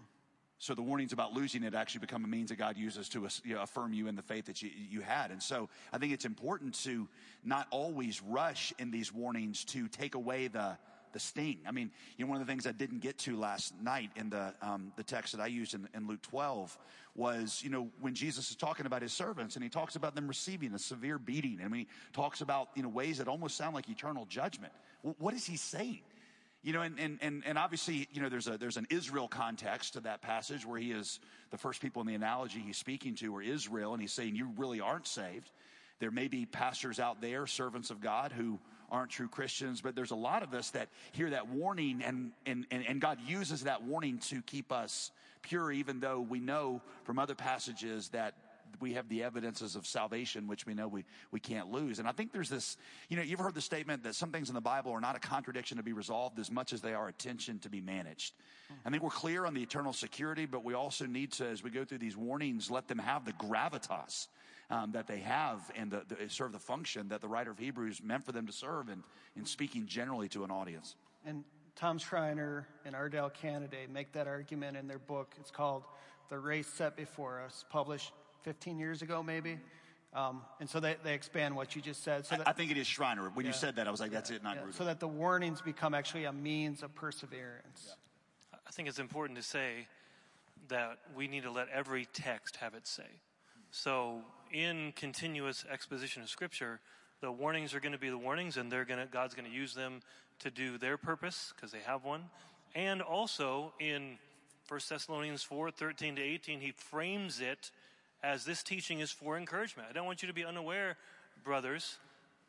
So the warnings about losing it actually become a means that God uses to affirm you in the faith that you had. And so I think it's important to not always rush in these warnings to take away the sting. I mean, you know, one of the things I didn't get to last night in the text that I used in Luke 12 was, you know, when Jesus is talking about his servants, and he talks about them receiving a severe beating, and when he talks about, you know, ways that almost sound like eternal judgment. What is he saying? You know, and obviously, you know, there's an Israel context to that passage where he is, the first people in the analogy he's speaking to are Israel, and he's saying you really aren't saved. There may be pastors out there, servants of God, who aren't true Christians, but there's a lot of us that hear that warning, and God uses that warning to keep us pure, even though we know from other passages that we have the evidences of salvation, which we know we can't lose. And I think there's this, you know, you've heard the statement that some things in the Bible are not a contradiction to be resolved as much as they are a tension to be managed. I think we're clear on the eternal security, but we also need to, as we go through these warnings, let them have the gravitas that they have, and serve the function that the writer of Hebrews meant for them to serve in speaking generally to an audience. And Tom Schreiner and Ardell Canada make that argument in their book. It's called The Race Set Before Us, published 15 years ago, maybe. And so they expand what you just said. So I think it is Schreiner. When you said that, I was like, that's it, not Grudem. So that the warnings become actually a means of perseverance. I think it's important to say that we need to let every text have its say. So in continuous exposition of Scripture, the warnings are going to be the warnings, and God's going to use them to do their purpose, because they have one. And also in 1 Thessalonians 4:13-18, he frames it as this teaching is for encouragement. I don't want you to be unaware, brothers,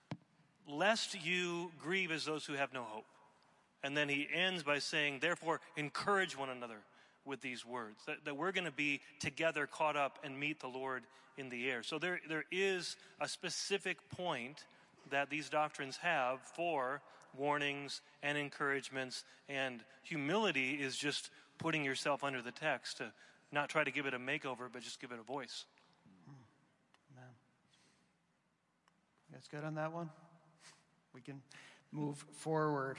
lest you grieve as those who have no hope. And then he ends by saying, therefore, encourage one another with these words, that we're going to be together, caught up, and meet the Lord in the air. So there is a specific point that these doctrines have for warnings and encouragements, and humility is just putting yourself under the text to not try to give it a makeover, but just give it a voice. Amen. You guys good on that one? We can move forward.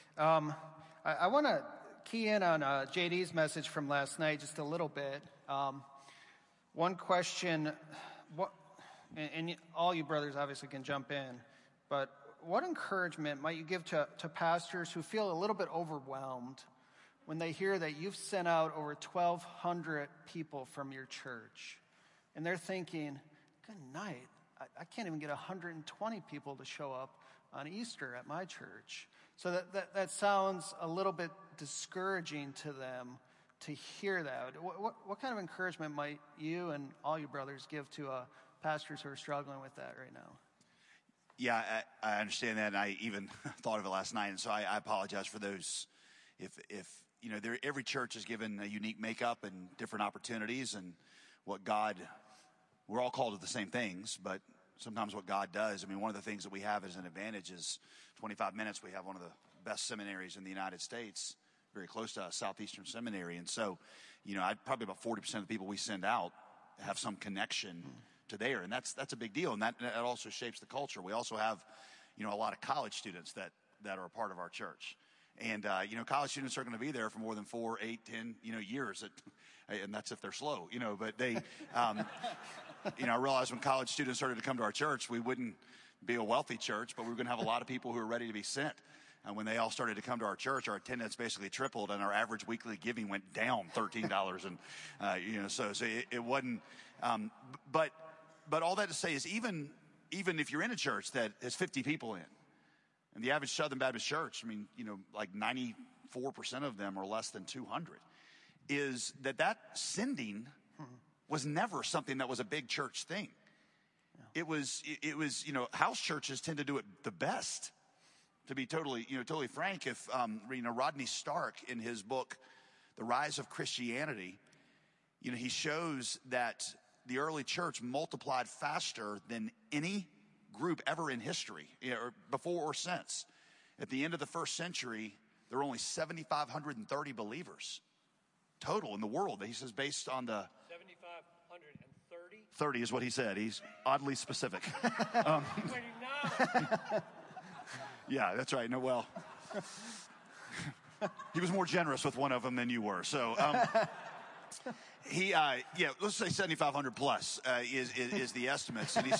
I want to key in on JD's message from last night just a little bit. One question, and all you brothers obviously can jump in, but what encouragement might you give to pastors who feel a little bit overwhelmed when they hear that you've sent out over 1,200 people from your church, and they're thinking, good night, I can't even get 120 people to show up on Easter at my church. So that sounds a little bit discouraging to them to hear that. What kind of encouragement might you and all you brothers give to pastors who are struggling with that right now? Yeah, I understand that, and I even thought of it last night, and so I apologize for those. If you know, every church is given a unique makeup and different opportunities, and we're all called to the same things, but sometimes what God does, I mean, one of the things that we have as an advantage is 25 minutes. We have one of the best seminaries in the United States, very close to us, Southeastern Seminary. And so, you know, probably about 40% of the people we send out have some connection to there. And that's a big deal. And that also shapes the culture. We also have, you know, a lot of college students that are a part of our church. And, you know, college students are going to be there for more than 4, 8, 10, you know, years. And that's if they're slow, you know, but they, you know, I realized when college students started to come to our church, we wouldn't be a wealthy church, but we were going to have a lot of people who were ready to be sent. And when they all started to come to our church, our attendance basically tripled, and our average weekly giving went down $13. And, you know, so it wasn't, but all that to say is even if you're in a church that has 50 people in, and the average Southern Baptist church, I mean, you know, like 94% of them are less than 200, is that sending was never something that was a big church thing. Yeah. It was, you know, house churches tend to do it the best, to be totally frank, if, Rodney Stark in his book, The Rise of Christianity, he shows that the early church multiplied faster than any group ever in history, or before or since. At the end of the first century, there were only 7,530 believers total in the world. He says based on the 7,530? 30 is what he said. He's oddly specific. Yeah, that's right. No, well, he was more generous with one of them than you were. So, let's say 7,500 plus is the estimates. And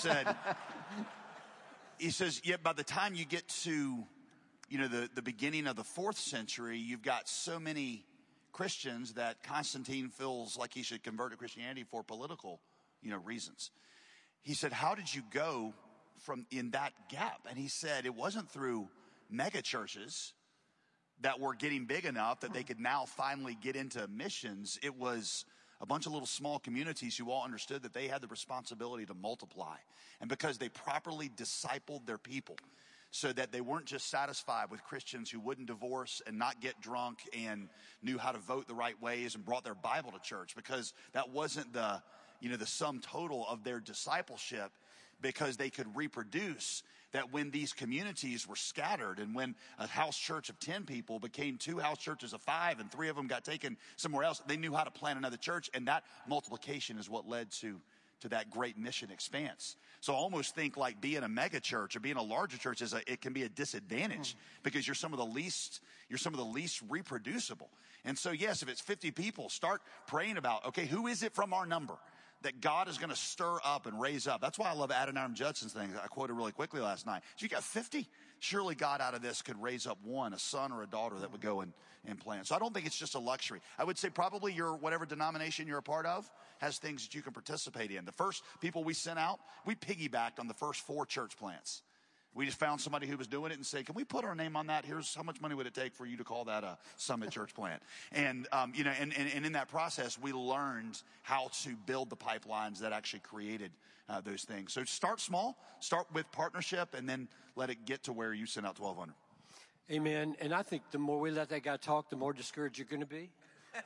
he says, by the time you get to, the beginning of the 4th century, you've got so many Christians that Constantine feels like he should convert to Christianity for political, reasons. He said, how did you go from in that gap? And he said, it wasn't through mega churches that were getting big enough that they could now finally get into missions. It was a bunch of little small communities who all understood that they had the responsibility to multiply. And because they properly discipled their people, so that they weren't just satisfied with Christians who wouldn't divorce and not get drunk and knew how to vote the right ways and brought their Bible to church, because that wasn't the sum total of their discipleship, because they could reproduce that when these communities were scattered and when a house church of 10 people became 2 house churches of 5 and 3 of them got taken somewhere else, they knew how to plant another church, and that multiplication is what led to that great mission expanse. So I almost think like being a mega church or being a larger church it can be a disadvantage because you're some of the least reproducible. And so yes, if it's 50 people, start praying about, okay, who is it from our number that God is going to stir up and raise up? That's why I love Adoniram Judson's thing I quoted really quickly last night. So you got 50. Surely God out of this could raise up one, a son or a daughter that would go and plant. So I don't think it's just a luxury. I would say probably whatever denomination you're a part of has things that you can participate in. The first people we sent out, we piggybacked on the first 4 church plants. We just found somebody who was doing it and said, can we put our name on that? Here's how much money would it take for you to call that a Summit Church plant? And, and in that process, we learned how to build the pipelines that actually created those things. So start small, start with partnership, and then let it get to where you send out 1,200. Amen. And I think the more we let that guy talk, the more discouraged you're going to be.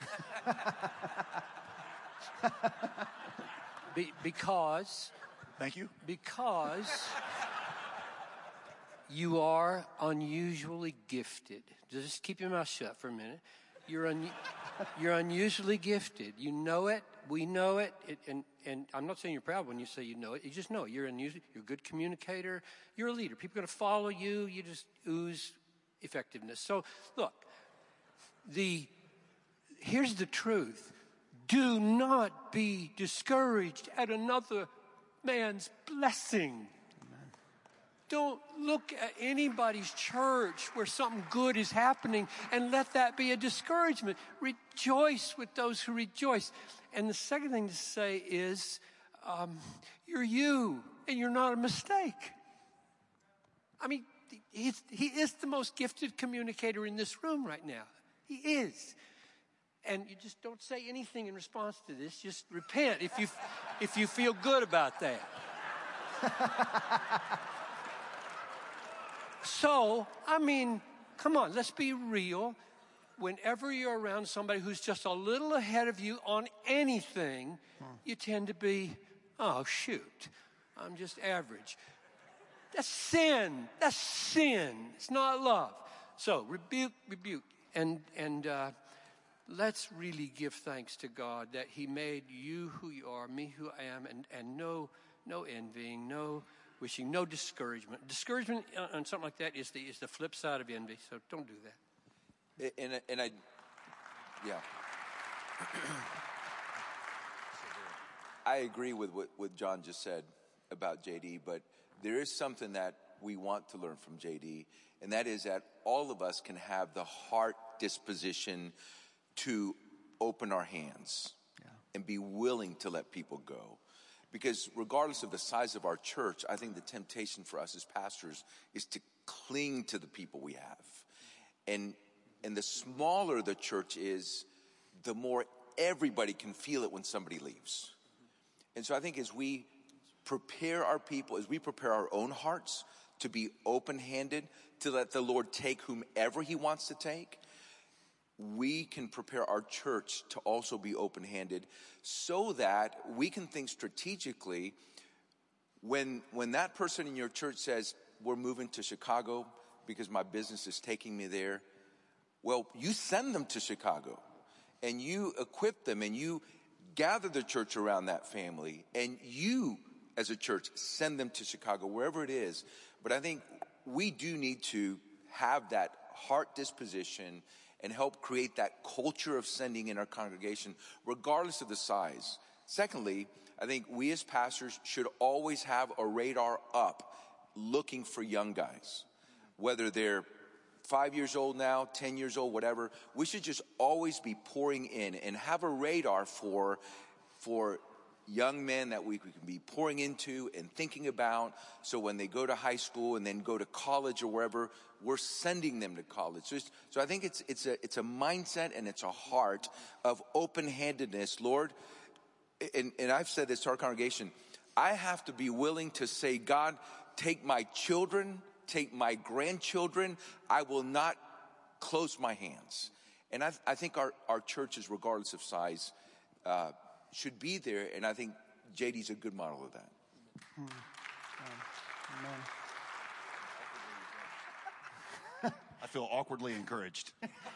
Because. Thank you. Because you are unusually gifted. Just keep your mouth shut for a minute. You're unusually gifted. You know it. We know it. And I'm not saying you're proud when you say you know it. You just know it. You're unusual. You're a good communicator. You're a leader. People are going to follow you. You just ooze effectiveness. So look, here's the truth. Do not be discouraged at another man's blessing. Don't look at anybody's church where something good is happening and let that be a discouragement. Rejoice with those who rejoice. And the second thing to say is, you're you, and you're not a mistake. I mean, he is the most gifted communicator in this room right now. He is. And you just don't say anything in response to this. Just repent if you feel good about that. So, I mean, come on, let's be real. Whenever you're around somebody who's just a little ahead of you on anything, you tend to be, oh, shoot, I'm just average. That's sin. That's sin. It's not love. So, rebuke. And let's really give thanks to God that he made you who you are, me who I am, and no envying, no wishing, no discouragement. Discouragement on something like that is the flip side of envy, so don't do that. I agree with what John just said about JD, but there is something that we want to learn from JD, and that is that all of us can have the heart disposition to open our hands and be willing to let people go. Because regardless of the size of our church, I think the temptation for us as pastors is to cling to the people we have. And the smaller the church is, the more everybody can feel it when somebody leaves. And so I think as we prepare our people, as we prepare our own hearts to be open-handed, to let the Lord take whomever he wants to take, we can prepare our church to also be open-handed so that we can think strategically. When that person in your church says, we're moving to Chicago because my business is taking me there, well, you send them to Chicago and you equip them and you gather the church around that family, and you as a church send them to Chicago, wherever it is. But I think we do need to have that heart disposition and help create that culture of sending in our congregation, regardless of the size. Secondly, I think we as pastors should always have a radar up looking for young guys. Whether they're 5 years old now, 10 years old, whatever, we should just always be pouring in and have a radar for young men that we can be pouring into and thinking about. So when they go to high school and then go to college or wherever, we're sending them to college. So I think it's a mindset and it's a heart of open-handedness. Lord, and I've said this to our congregation, I have to be willing to say, God, take my children, take my grandchildren. I will not close my hands. And I think our churches, regardless of size, should be there, and I think JD's a good model of that. I feel awkwardly encouraged.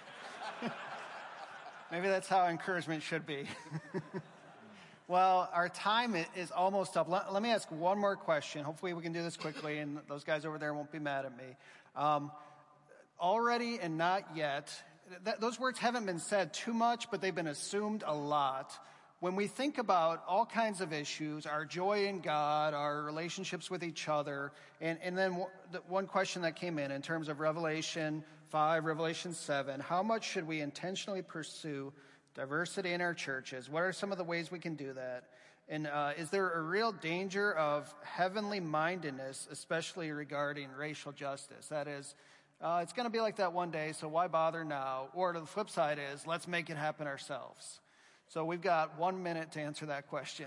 Maybe that's how encouragement should be. Well, our time is almost up. Let me ask one more question. Hopefully we can do this quickly, and those guys over there won't be mad at me. Already and not yet, those words haven't been said too much, but they've been assumed a lot. When we think about all kinds of issues, our joy in God, our relationships with each other, and then one question that came in terms of Revelation 5, Revelation 7, how much should we intentionally pursue diversity in our churches? What are some of the ways we can do that? And is there a real danger of heavenly mindedness, especially regarding racial justice? That is, it's going to be like that one day, so why bother now? Or the flip side is, let's make it happen ourselves. So we've got 1 minute to answer that question.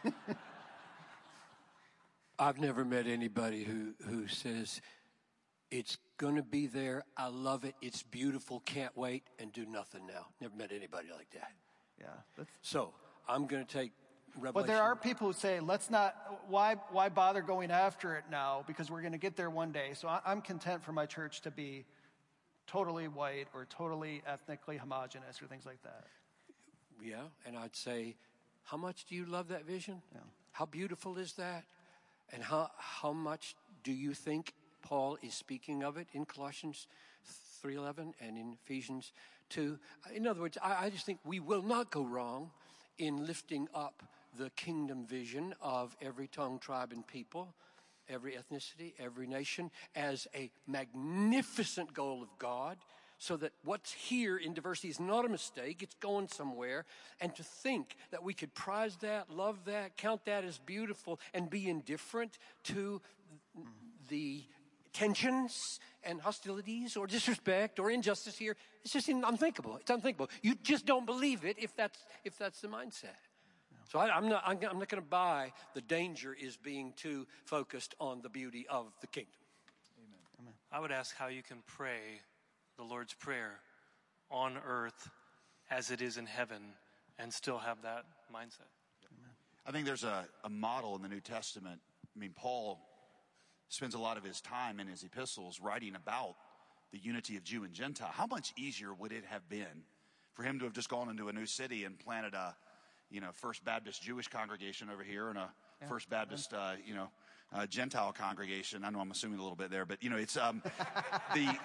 I've never met anybody who says, it's going to be there, I love it, it's beautiful, can't wait, and do nothing now. Never met anybody like that. Yeah. So I'm going to take Revelation. But there are people who say, why bother going after it now, because we're going to get there one day. So I'm content for my church to be totally white or totally ethnically homogenous or things like that. Yeah, and I'd say, how much do you love that vision? Yeah. How beautiful is that? And how much do you think Paul is speaking of it in Colossians 3:11 and in Ephesians 2? In other words, I just think we will not go wrong in lifting up the kingdom vision of every tongue, tribe, and people, every ethnicity, every nation, as a magnificent goal of God, so that what's here in diversity is not a mistake, it's going somewhere. And to think that we could prize that, love that, count that as beautiful, and be indifferent to the tensions and hostilities or disrespect or injustice here, it's just unthinkable. It's unthinkable. You just don't believe it if that's the mindset. So I'm not going to buy the danger is being too focused on the beauty of the kingdom. Amen. I would ask how you can pray the Lord's Prayer on earth as it is in heaven and still have that mindset. I think there's a model in the New Testament. I mean, Paul spends a lot of his time in his epistles writing about the unity of Jew and Gentile. How much easier would it have been for him to have just gone into a new city and planted a, First Baptist Jewish congregation over here and a First Baptist, Gentile congregation? I know I'm assuming a little bit there, but it's the.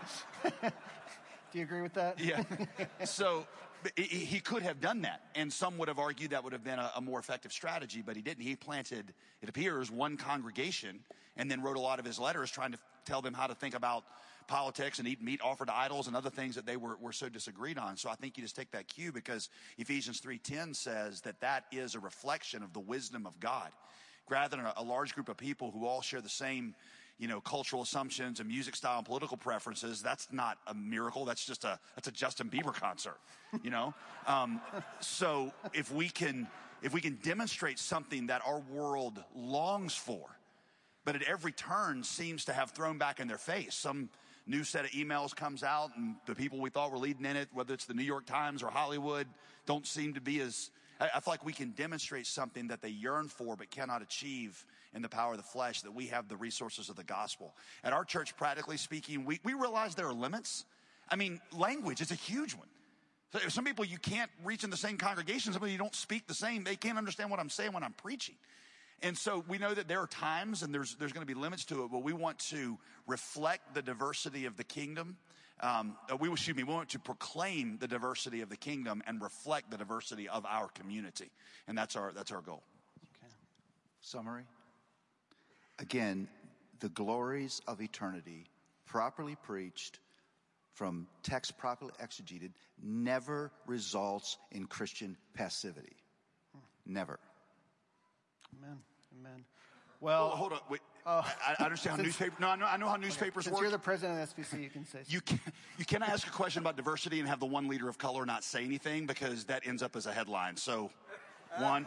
Do you agree with that? Yeah. So he could have done that, and some would have argued that would have been a more effective strategy, but he didn't. He planted, it appears, one congregation, and then wrote a lot of his letters trying to tell them how to think about politics and eat meat offered to idols and other things that they were so disagreed on. So I think you just take that cue, because Ephesians 3:10 says that is a reflection of the wisdom of God. Rather than a large group of people who all share the same cultural assumptions and music style and political preferences, that's not a miracle. That's a Justin Bieber concert, So if we can demonstrate something that our world longs for, but at every turn seems to have thrown back in their face. Some new set of emails comes out, and the people we thought were leading in it, whether it's the New York Times or Hollywood, don't seem to be as... I feel like we can demonstrate something that they yearn for but cannot achieve in the power of the flesh, that we have the resources of the gospel. At our church, practically speaking, we realize there are limits. I mean, language is a huge one. So some people you can't reach in the same congregation. Some people you don't speak the same. They can't understand what I'm saying when I'm preaching. And so we know that there are times and there's going to be limits to it, but we want to reflect the diversity of the kingdom. We want to proclaim the diversity of the kingdom and reflect the diversity of our community. And that's our goal. Okay. Summary. Again, the glories of eternity, properly preached, from text properly exegeted, never results in Christian passivity. Never. Amen. Amen. Well, hold on. Wait. I understand how newspapers. No, I know how newspapers since work. You're the president of SBC, you can say so. You cannot ask a question about diversity and have the one leader of color not say anything, because that ends up as a headline. So, one.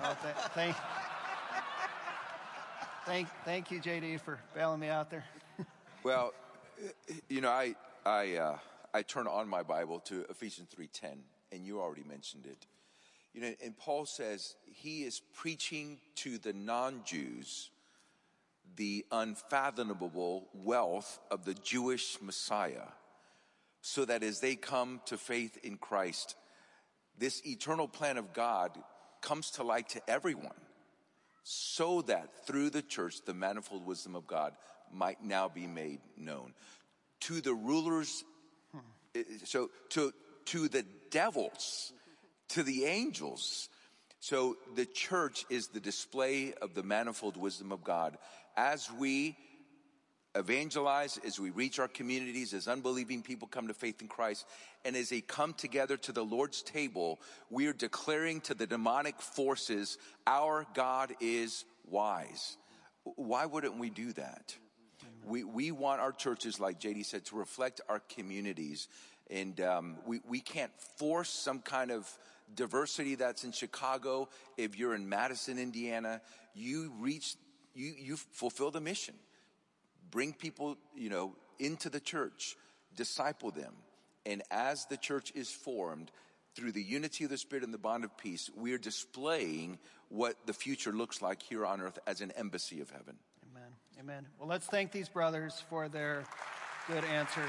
Thank you, JD, for bailing me out there. Well, you know, I turn on my Bible to Ephesians 3:10, and you already mentioned it. You know, and Paul says he is preaching to the non-Jews the unfathomable wealth of the Jewish Messiah, so that as they come to faith in Christ, this eternal plan of God comes to light to everyone, so that through the church, the manifold wisdom of God might now be made known. To the rulers, so to the devils, to the angels. So the church is the display of the manifold wisdom of God. As we evangelize, as we reach our communities, as unbelieving people come to faith in Christ, and as they come together to the Lord's table, we are declaring to the demonic forces, our God is wise. Why wouldn't we do that? We want our churches, like JD said, to reflect our communities. And we can't force some kind of diversity that's in Chicago. If you're in Madison, Indiana, you fulfill the mission. Bring people, into the church, disciple them. And as the church is formed, through the unity of the Spirit and the bond of peace, we are displaying what the future looks like here on earth as an embassy of heaven. Amen. Amen. Well, let's thank these brothers for their good answers.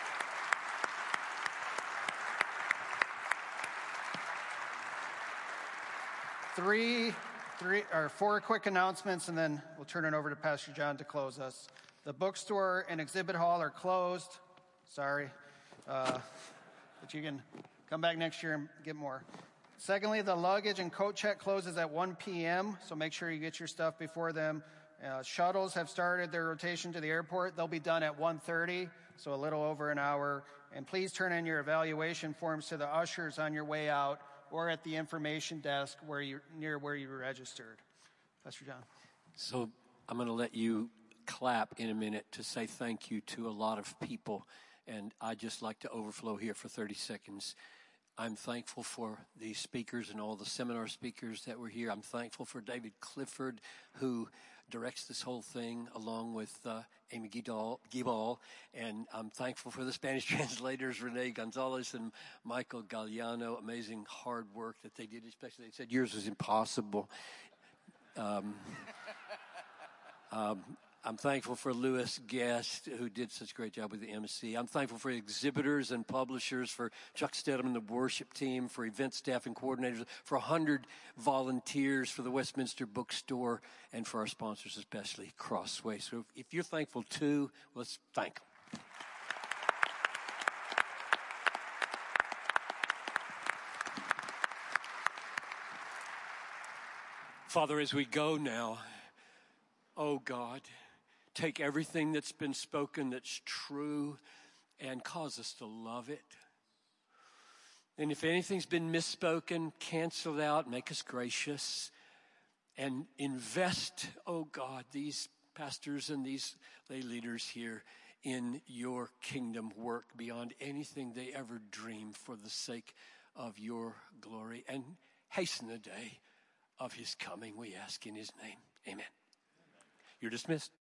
Four quick announcements, and then we'll turn it over to Pastor John to close us. The bookstore and exhibit hall are closed. Sorry. But you can come back next year and get more. Secondly, the luggage and coat check closes at 1 p.m., so make sure you get your stuff before them. Shuttles have started their rotation to the airport. They'll be done at 1:30, so a little over an hour. And please turn in your evaluation forms to the ushers on your way out, or at the information desk near where you registered. Pastor John. So I'm going to let you clap in a minute to say thank you to a lot of people. And I'd just like to overflow here for 30 seconds. I'm thankful for the speakers and all the seminar speakers that were here. I'm thankful for David Clifford, who directs this whole thing, along with Amy Gibal. And I'm thankful for the Spanish translators, Rene Gonzalez and Michael Galliano. Amazing hard work that they did, especially they said yours was impossible. I'm thankful for Louis Guest, who did such a great job with the MC. I'm thankful for exhibitors and publishers, for Chuck Stedham and the worship team, for event staff and coordinators, for 100 volunteers, for the Westminster Bookstore, and for our sponsors, especially Crossway. So if you're thankful too, let's thank them. Father, as we go now, oh God, take everything that's been spoken that's true and cause us to love it. And if anything's been misspoken, cancel it out, make us gracious, and invest, oh God, these pastors and these lay leaders here in your kingdom work beyond anything they ever dreamed, for the sake of your glory. And hasten the day of his coming, we ask in his name. Amen. You're dismissed.